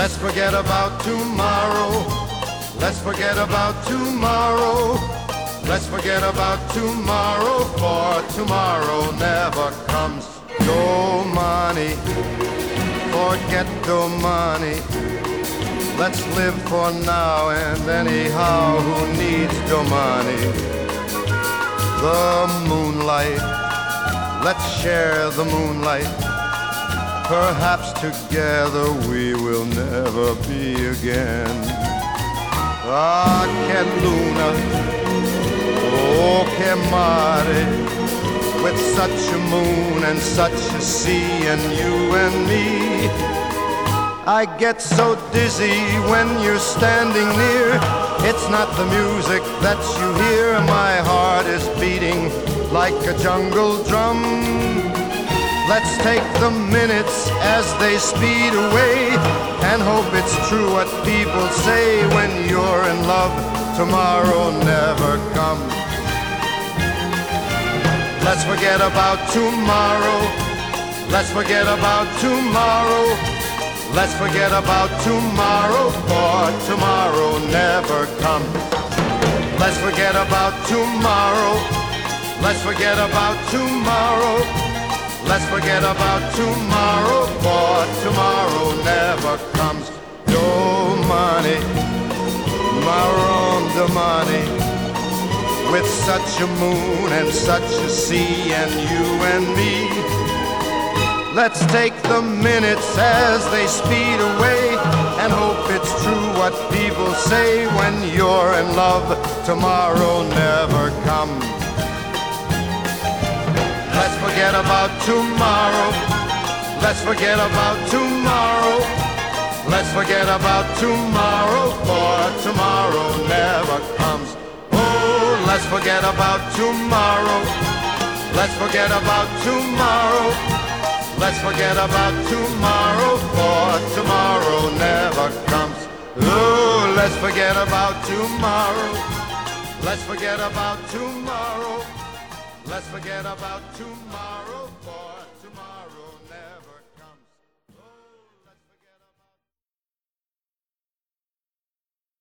Let's forget about tomorrow. Let's forget about tomorrow. Let's forget about tomorrow, for tomorrow never comes. No money, forget the money. Let's live for now, and anyhow, who needs the money? The moonlight, let's share the moonlight. Perhaps together we will never be again. Ah, che luna, oh, che mare, with such a moon and such a sea and you and me. I get so dizzy when you're standing near. It's not the music that you hear. My heart is beating like a jungle drum. Let's take the minutes as they speed away and hope it's true what people say. When you're in love, tomorrow never comes. Let's forget about tomorrow. Let's forget about tomorrow. Let's forget about tomorrow, for tomorrow never comes. Let's forget about tomorrow. Let's forget about tomorrow. Let's forget about tomorrow, for tomorrow never comes. No money, marron de money, with such a moon and such a sea and you and me. Let's take the minutes as they speed away and hope it's true what people say. When you're in love, tomorrow never comes. Let's forget about tomorrow. Let's forget about tomorrow. Let's forget about tomorrow, for tomorrow never comes. Oh, let's forget about tomorrow. Let's forget about tomorrow. Let's forget about tomorrow, for tomorrow never comes. Oh, let's forget about tomorrow. Let's forget about tomorrow. Let's forget about tomorrow.